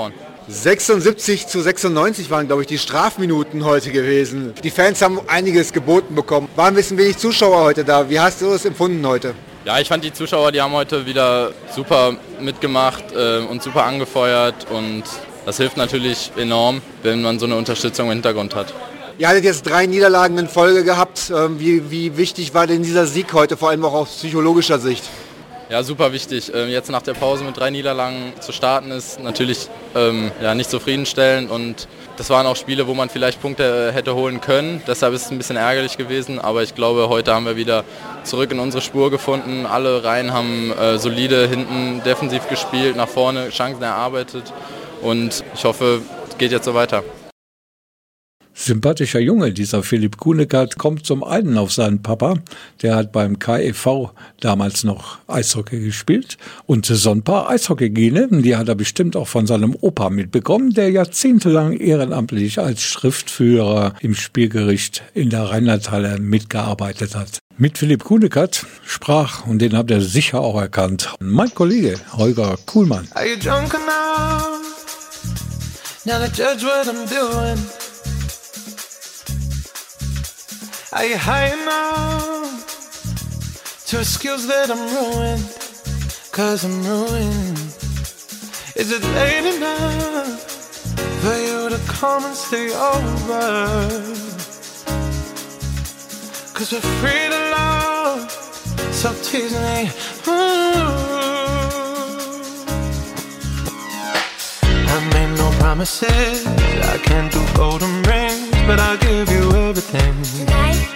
sechsundsiebzig zu sechsundneunzig waren, glaube ich, die Strafminuten heute gewesen. Die Fans haben einiges geboten bekommen. Waren ein bisschen wenig Zuschauer heute da. Wie hast du das empfunden heute? Ja, ich fand die Zuschauer, die haben heute wieder super mitgemacht äh, und super angefeuert und das hilft natürlich enorm, wenn man so eine Unterstützung im Hintergrund hat. Ihr hattet jetzt drei Niederlagen in Folge gehabt. Wie, wie wichtig war denn dieser Sieg heute, vor allem auch aus psychologischer Sicht? Ja, super wichtig. Jetzt nach der Pause mit drei Niederlagen zu starten ist natürlich ähm, ja, nicht zufriedenstellend und das waren auch Spiele, wo man vielleicht Punkte hätte holen können. Deshalb ist es ein bisschen ärgerlich gewesen, aber ich glaube, heute haben wir wieder zurück in unsere Spur gefunden. Alle Reihen haben äh, solide hinten defensiv gespielt, nach vorne Chancen erarbeitet und ich hoffe, es geht jetzt so weiter. Sympathischer Junge, dieser Philipp Kuhnekert, kommt zum einen auf seinen Papa. Der hat beim K E V damals noch Eishockey gespielt. Und so ein paar Eishockey-Gene, die hat er bestimmt auch von seinem Opa mitbekommen, der jahrzehntelang ehrenamtlich als Schriftführer im Spielgericht in der Rheinlandhalle mitgearbeitet hat. Mit Philipp Kuhnekert sprach, und den habt ihr sicher auch erkannt, mein Kollege Holger Kuhlmann. Are you drunk enough? Now to judge what I'm doing. Are you high enough to excuse that I'm ruined? Cause I'm ruined. Is it late enough for you to come and stay over? Cause we're free to love, so tease me. Ooh. I made no promises, I can't do golden rings, but I'll give you everything. Tonight.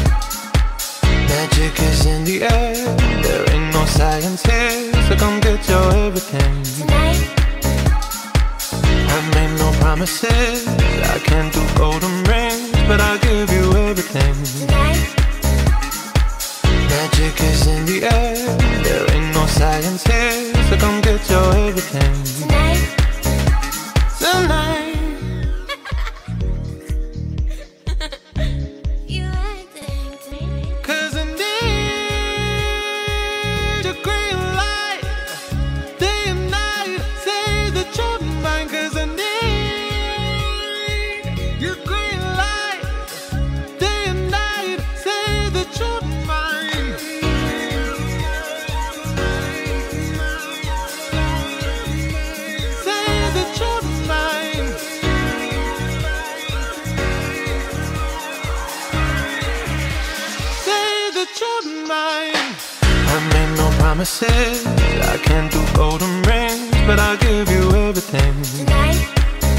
Magic is in the air, there ain't no science here, so come get your everything. Tonight. I made no promises, I can't do golden rings, but I'll give you everything. Tonight. Magic is in the air, there ain't no science here, so come get your everything. Tonight. Tonight. Promises, I can't do golden rings, but I'll give you everything. Tonight.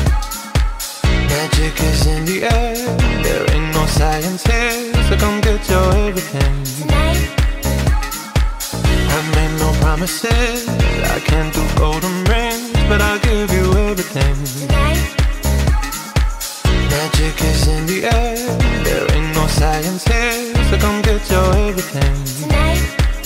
Magic is in the air, there ain't no science here, so come get your everything. Tonight. I made no promises, I can't do golden rings, but I'll give you everything. Tonight. Magic is in the air, there ain't no science here, so come get your everything. Tonight.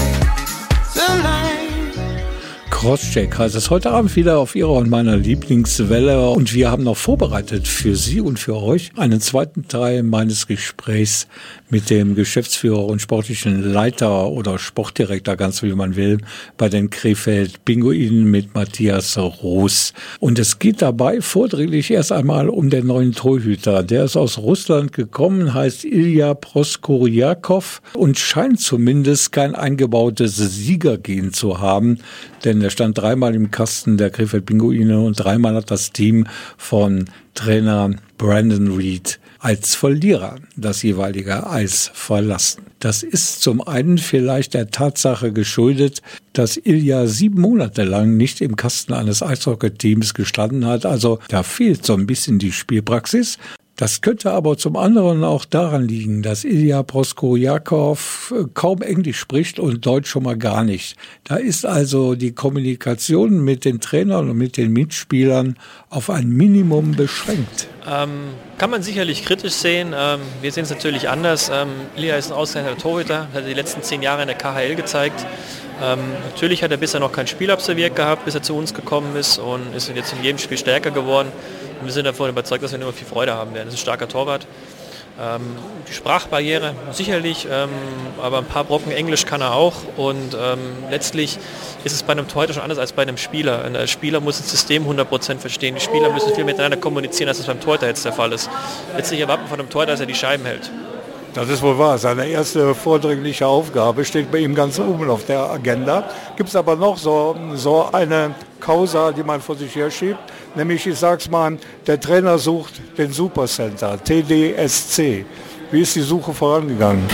Crosscheck heißt es heute Abend wieder auf Ihrer und meiner Lieblingswelle und wir haben noch vorbereitet für Sie und für euch einen zweiten Teil meines Gesprächs mit dem Geschäftsführer und sportlichen Leiter oder Sportdirektor, ganz wie man will, bei den Krefeld Pinguinen mit Matthias Roos. Und es geht dabei vordringlich erst einmal um den neuen Torhüter. Der ist aus Russland gekommen, heißt Ilja Proskuriakov und scheint zumindest kein eingebautes Siegergen zu haben, denn er stand dreimal im Kasten der Krefeld Pinguine und dreimal hat das Team von Trainer Brandon Reed als Verlierer das jeweilige Eis verlassen. Das ist zum einen vielleicht der Tatsache geschuldet, dass Ilja sieben Monate lang nicht im Kasten eines Eishockey-Teams gestanden hat. Also da fehlt so ein bisschen die Spielpraxis. Das könnte aber zum anderen auch daran liegen, dass Ilja Proskuriakov kaum Englisch spricht und Deutsch schon mal gar nicht. Da ist also die Kommunikation mit den Trainern und mit den Mitspielern auf ein Minimum beschränkt. Ähm, kann man sicherlich kritisch sehen. Ähm, wir sehen es natürlich anders. Ähm, Ilja ist ein ausgezeichnter Torhüter, hat die letzten zehn Jahre in der K H L gezeigt. Ähm, natürlich hat er bisher noch kein Spiel absolviert gehabt, bis er zu uns gekommen ist und ist jetzt in jedem Spiel stärker geworden. Und wir sind davon überzeugt, dass wir immer viel Freude haben werden. Das ist ein starker Torwart. Ähm, die Sprachbarriere sicherlich, ähm, aber ein paar Brocken Englisch kann er auch und ähm, letztlich ist es bei einem Torhüter schon anders als bei einem Spieler. Ein Spieler muss das System hundert Prozent verstehen, die Spieler müssen viel miteinander kommunizieren, als das beim Torhüter jetzt der Fall ist. Letztlich erwarten wir von einem Torhüter, dass er die Scheiben hält. Das ist wohl wahr. Seine erste vordringliche Aufgabe steht bei ihm ganz oben auf der Agenda. Gibt es aber noch so, so eine Causa, die man vor sich her schiebt. Nämlich, ich sag's mal, der Trainer sucht den Supercenter, T D S C. Wie ist die Suche vorangegangen?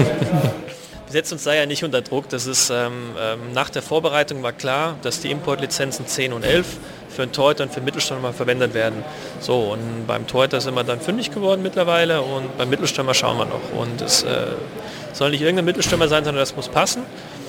Wir setzen uns da ja nicht unter Druck. Das ist, ähm, ähm, nach der Vorbereitung war klar, dass die Importlizenzen zehn und elf für einen Torhüter und für den Mittelstürmer verwendet werden. So, und beim Torhüter sind wir dann fündig geworden mittlerweile und beim Mittelstürmer schauen wir noch. Und es äh, soll nicht irgendein Mittelstürmer sein, sondern das muss passen.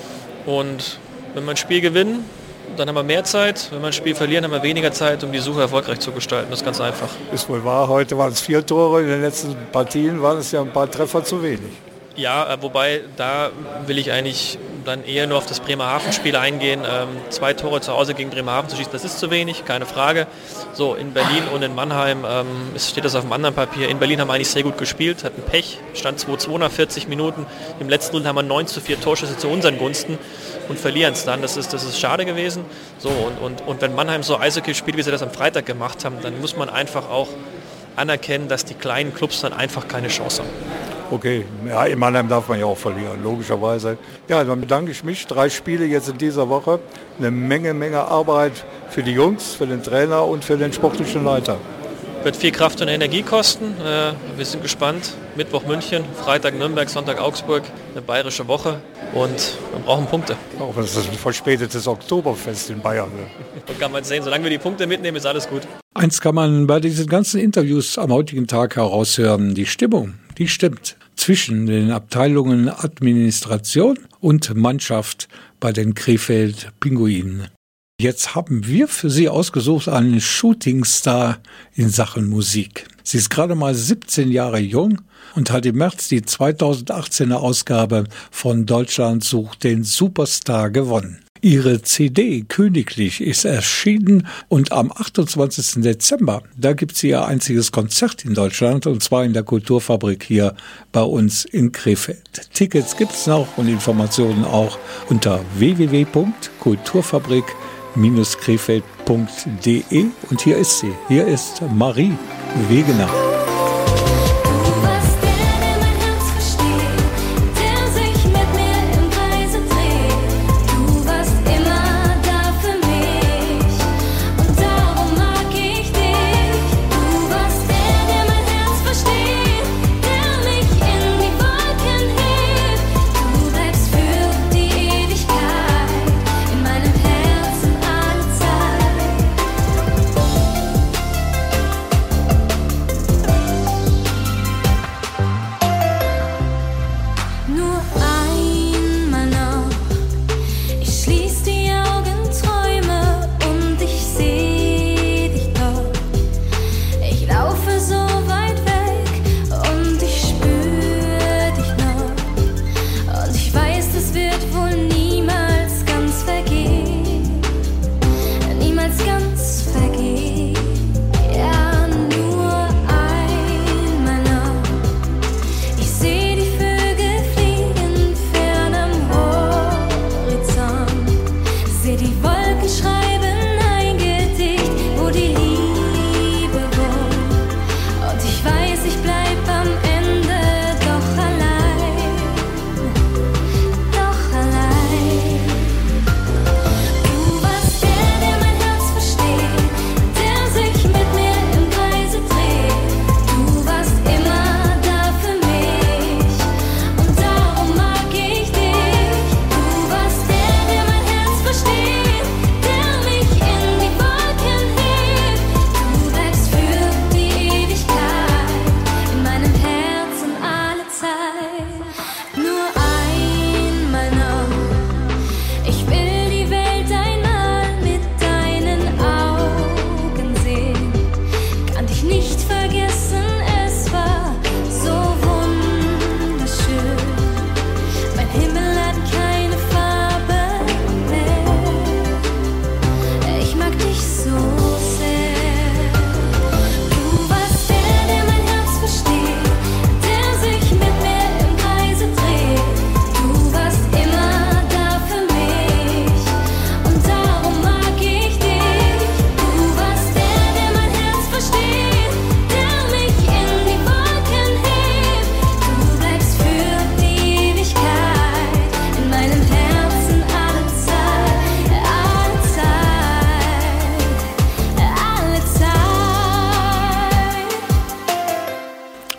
Und wenn wir ein Spiel gewinnen, dann haben wir mehr Zeit. Wenn wir ein Spiel verlieren, haben wir weniger Zeit, um die Suche erfolgreich zu gestalten. Das ist ganz einfach. Ist wohl wahr, heute waren es vier Tore, in den letzten Partien waren es ja ein paar Treffer zu wenig. Ja, wobei da will ich eigentlich dann eher nur auf das Bremerhaven-Spiel eingehen. Ähm, zwei Tore zu Hause gegen Bremerhaven zu schießen, das ist zu wenig, keine Frage. So, in Berlin und in Mannheim ähm, steht das auf dem anderen Papier. In Berlin haben wir eigentlich sehr gut gespielt, hatten Pech, stand zwei zu zwei nach vierzig Minuten. Im letzten Runde haben wir neun zu vier Torschüsse zu unseren Gunsten und verlieren es dann. Das ist, das ist schade gewesen. So, und, und, und wenn Mannheim so Eishockey spielt, wie sie das am Freitag gemacht haben, dann muss man einfach auch anerkennen, dass die kleinen Clubs dann einfach keine Chance haben. Okay, ja, in Mannheim darf man ja auch verlieren, logischerweise. Ja, dann bedanke ich mich. Drei Spiele jetzt in dieser Woche. Eine Menge, Menge Arbeit für die Jungs, für den Trainer und für den sportlichen Leiter. Wird viel Kraft und Energie kosten. Äh, wir sind gespannt. Mittwoch München, Freitag Nürnberg, Sonntag Augsburg. Eine bayerische Woche und wir brauchen Punkte. Auch wenn es ein verspätetes Oktoberfest in Bayern wird. So kann man sehen. Solange wir die Punkte mitnehmen, ist alles gut. Eins kann man bei diesen ganzen Interviews am heutigen Tag heraushören. Die Stimmung, die stimmt zwischen den Abteilungen Administration und Mannschaft bei den Krefeld Pinguinen. Jetzt haben wir für Sie ausgesucht einen Shootingstar in Sachen Musik. Sie ist gerade mal siebzehn Jahre jung und hat im März die zweitausendachtzehner Ausgabe von Deutschland sucht den Superstar gewonnen. Ihre C D Königlich ist erschienen und am achtundzwanzigsten Dezember, da gibt sie ihr einziges Konzert in Deutschland und zwar in der Kulturfabrik hier bei uns in Krefeld. Tickets gibt's noch und Informationen auch unter w w w punkt kulturfabrik Bindestrich krefeld punkt de und hier ist sie, hier ist Marie Wegener.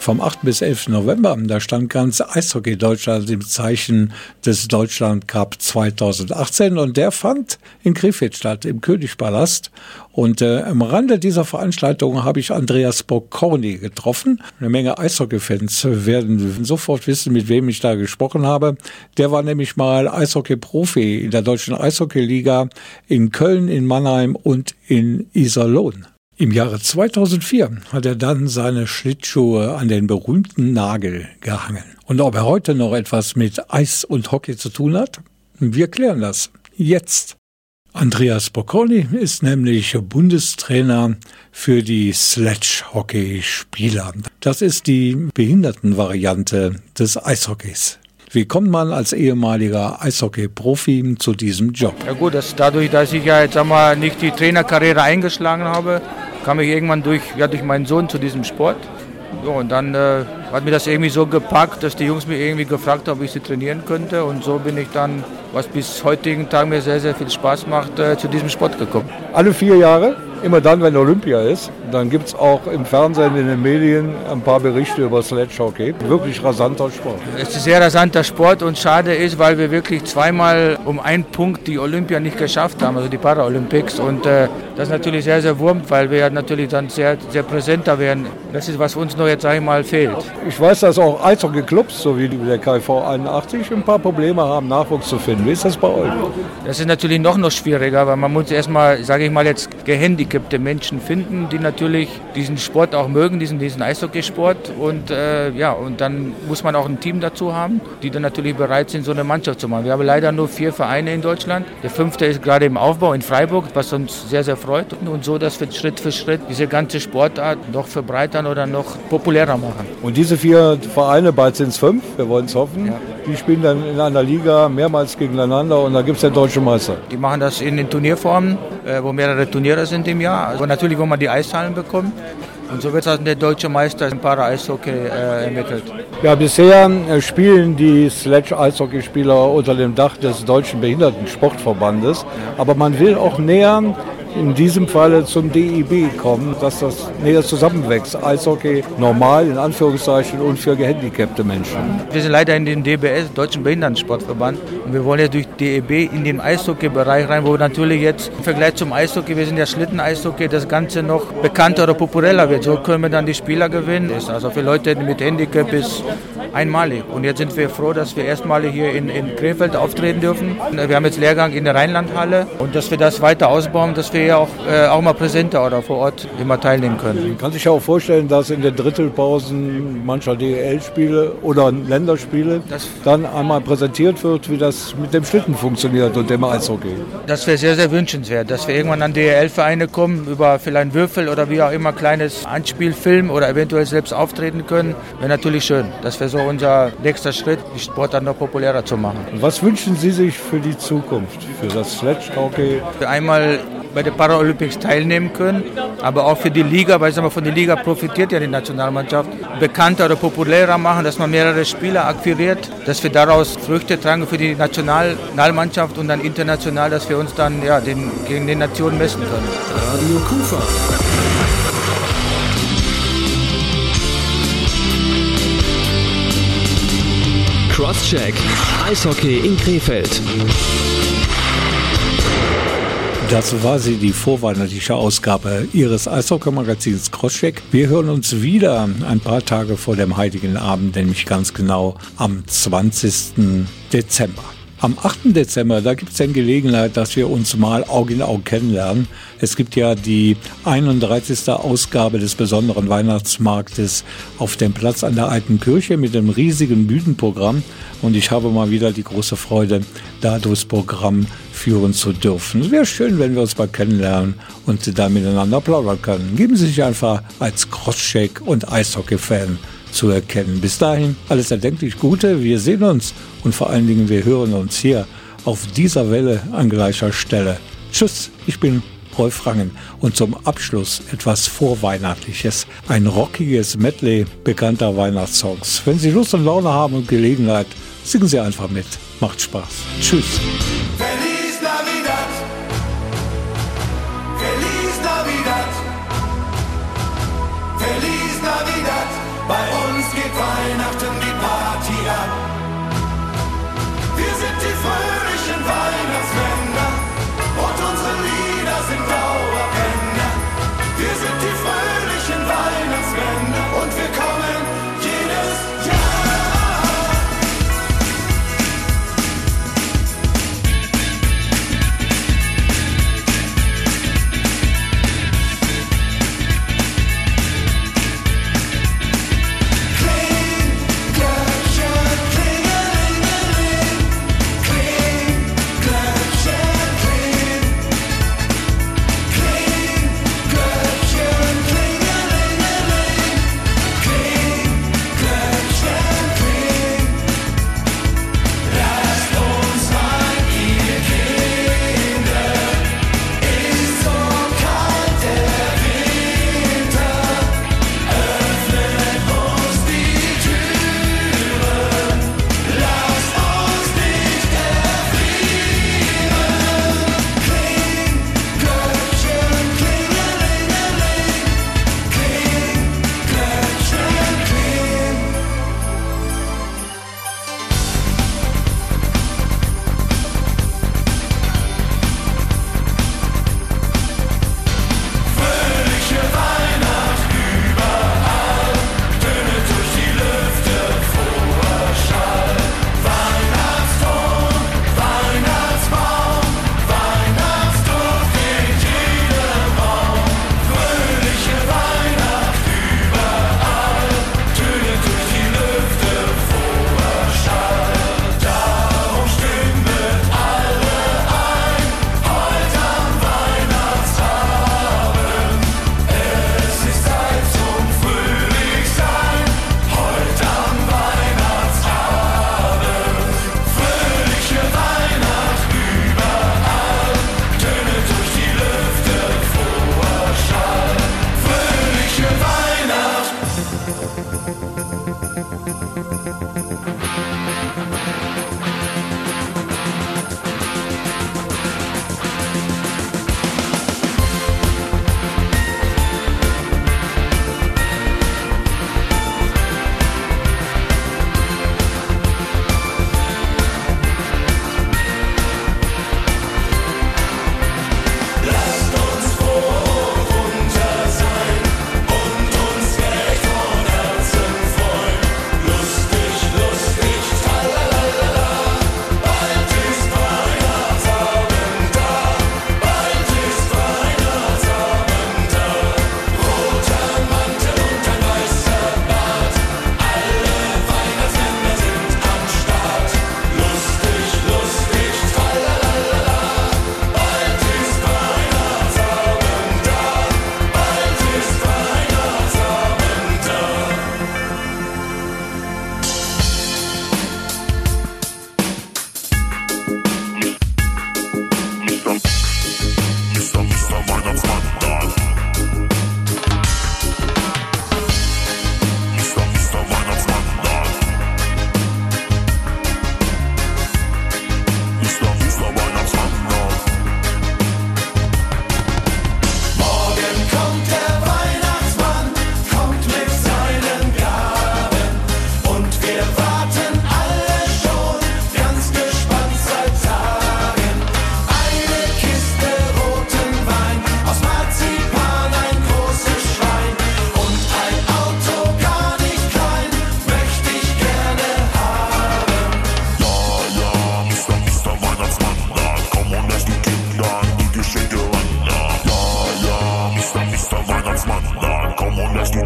Vom achten bis elften November, da stand ganz Eishockey Deutschland im Zeichen des Deutschland Cup zweitausendachtzehn und der fand in Krefeld statt, im Königspalast. Und äh, am Rande dieser Veranstaltung habe ich Andreas Bocconi getroffen. Eine Menge Eishockey-Fans werden sofort wissen, mit wem ich da gesprochen habe. Der war nämlich mal Eishockey-Profi in der Deutschen Eishockey-Liga in Köln, in Mannheim und in Iserlohn. Im Jahre zweitausendvier hat er dann seine Schlittschuhe an den berühmten Nagel gehangen. Und ob er heute noch etwas mit Eis und Hockey zu tun hat? Wir klären das jetzt. Andreas Bocconi ist nämlich Bundestrainer für die Sledge-Hockey-Spieler. Das ist die Behindertenvariante des Eishockeys. Wie kommt man als ehemaliger Eishockey-Profi zu diesem Job? Ja gut, das, dadurch, dass ich ja jetzt sag mal, nicht die Trainerkarriere eingeschlagen habe, kam ich irgendwann durch, ja, durch meinen Sohn zu diesem Sport. So, und dann äh, hat mir das irgendwie so gepackt, dass die Jungs mir irgendwie gefragt haben, ob ich sie trainieren könnte. Und so bin ich dann, was bis heutigen Tag mir sehr, sehr viel Spaß macht, äh, zu diesem Sport gekommen. Alle vier Jahre, immer dann, wenn Olympia ist, dann gibt es auch im Fernsehen, in den Medien ein paar Berichte über Sledge-Hockey. Wirklich rasanter Sport. Es ist ein sehr rasanter Sport und schade ist, weil wir wirklich zweimal um einen Punkt die Olympia nicht geschafft haben, also die Paralympics. Und äh, das ist natürlich sehr, sehr wurmt, weil wir ja natürlich dann sehr, sehr präsenter werden. Das ist, was uns noch jetzt, sage ich mal, fehlt. Ich weiß, dass auch Eishockey-Clubs, so wie der K V einundachtzig, ein paar Probleme haben, Nachwuchs zu finden. Wie ist das bei euch? Das ist natürlich noch, noch schwieriger, weil man muss erstmal, sage ich mal, jetzt gehandicapte Menschen finden, die natürlich diesen Sport auch mögen, diesen, diesen Eishockeysport. Und äh, ja, und dann muss man auch ein Team dazu haben, die dann natürlich bereit sind, so eine Mannschaft zu machen. Wir haben leider nur vier Vereine in Deutschland. Der fünfte ist gerade im Aufbau in Freiburg, was uns sehr, sehr freut. Und so, dass wir Schritt für Schritt diese ganze Sportart noch verbreitern oder noch populärer machen. Und diese vier Vereine, bald sind es fünf, wir wollen es hoffen, ja. Die spielen dann in einer Liga mehrmals gegeneinander und da gibt es den deutschen Meister. Die machen das in den Turnierformen, äh, wo mehrere Turniere sind im Jahr. Also natürlich, wo man die Eishallen bekommt. Und so wird dann der deutsche Meister im Para-Eishockey äh, ermittelt. Ja, bisher äh, spielen die Sledge-Eishockeyspieler unter dem Dach des Deutschen Behindertensportverbandes. Ja. Aber man will auch näher in diesem Falle zum D I B kommen, dass das näher zusammenwächst. Eishockey normal, in Anführungszeichen, und für gehandicapte Menschen. Wir sind leider in den D B S, Deutschen Behindertensportverband. Und wir wollen ja durch D E B in den Eishockey-Bereich rein, wo natürlich jetzt im Vergleich zum Eishockey, wir sind ja Schlitten-Eishockey, das Ganze noch bekannter oder populärer wird. So können wir dann die Spieler gewinnen. Also für Leute mit Handicap ist einmalig. Und jetzt sind wir froh, dass wir erstmalig hier in, in Krefeld auftreten dürfen. Wir haben jetzt Lehrgang in der Rheinlandhalle und dass wir das weiter ausbauen, dass wir ja auch, äh, auch mal präsenter oder vor Ort immer teilnehmen können. Man kann sich ja auch vorstellen, dass in den Drittelpausen mancher D E L-Spiele oder Länderspiele das dann einmal präsentiert wird, wie das mit dem Schlitten funktioniert und dem Eishockey. Das wäre sehr, sehr wünschenswert, dass wir irgendwann an D E L-Vereine kommen, über vielleicht Würfel oder wie auch immer, kleines Anspielfilm oder eventuell selbst auftreten können. Wäre natürlich schön. Das wäre so unser nächster Schritt, die Sportart noch populärer zu machen. Was wünschen Sie sich für die Zukunft, für das Sledge-Hockey? Einmal bei den Paralympics teilnehmen können, aber auch für die Liga, weil sagen wir, von der Liga profitiert ja die Nationalmannschaft, bekannter oder populärer machen, dass man mehrere Spieler akquiriert, dass wir daraus Früchte tragen für die Nationalmannschaft und dann international, dass wir uns dann ja, den, gegen die Nationen messen können. Radio Kufa. Crosscheck, Eishockey in Krefeld. Das war sie, die vorweihnachtliche Ausgabe Ihres Eishockey-Magazins Crosscheck. Wir hören uns wieder ein paar Tage vor dem Heiligen Abend, nämlich ganz genau am zwanzigsten Dezember. Am achten Dezember, da gibt es dann Gelegenheit, dass wir uns mal Auge in Auge kennenlernen. Es gibt ja die einunddreißigste Ausgabe des besonderen Weihnachtsmarktes auf dem Platz an der Alten Kirche mit dem riesigen Bühnenprogramm. Und ich habe mal wieder die große Freude, da durchs Programm führen zu dürfen. Es wäre schön, wenn wir uns mal kennenlernen und da miteinander plaudern können. Geben Sie sich einfach als Crosscheck und Eishockey-Fan zu erkennen. Bis dahin alles erdenklich Gute. Wir sehen uns und vor allen Dingen wir hören uns hier auf dieser Welle an gleicher Stelle. Tschüss, ich bin Rolf Rangen und zum Abschluss etwas Vorweihnachtliches, ein rockiges Medley bekannter Weihnachtssongs. Wenn Sie Lust und Laune haben und Gelegenheit, singen Sie einfach mit. Macht Spaß. Tschüss. Feliz Navidad. Feliz Navidad. Feliz Navidad. Bei uns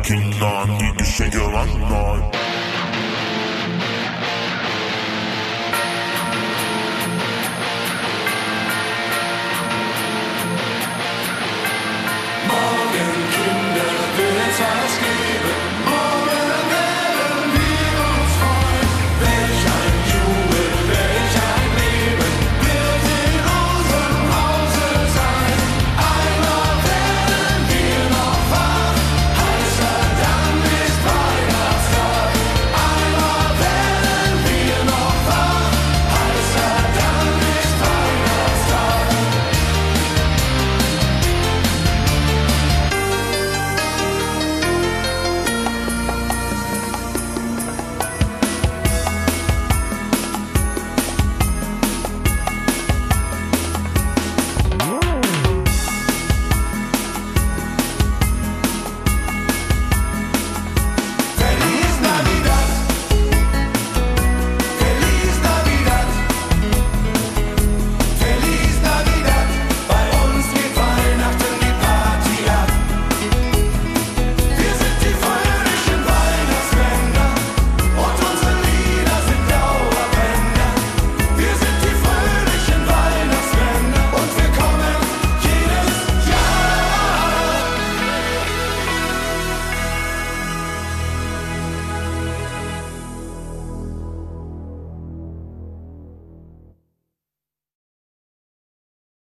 Kinder an die Geschenke ran.